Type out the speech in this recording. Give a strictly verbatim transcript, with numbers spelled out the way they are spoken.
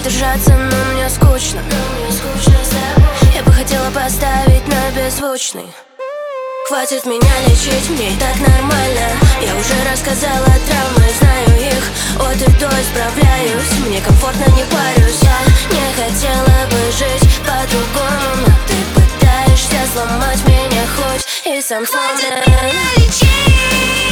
держаться, но мне скучно. Я бы хотела поставить на беззвучный. Хватит меня лечить, мне и так нормально. Я уже рассказала травмы, знаю их от и до, исправляюсь. Мне комфортно, не парюсь. Я не хотела бы жить по-другому, но ты пытаешься сломать меня хоть и сам сломлен. Хватит меня лечить.